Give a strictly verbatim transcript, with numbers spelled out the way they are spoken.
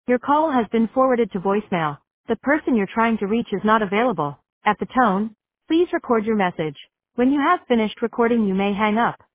Your call has been forwarded to voicemail. The person you're trying to reach is not available. At the tone, please record your message. When you have finished recording, you may hang up.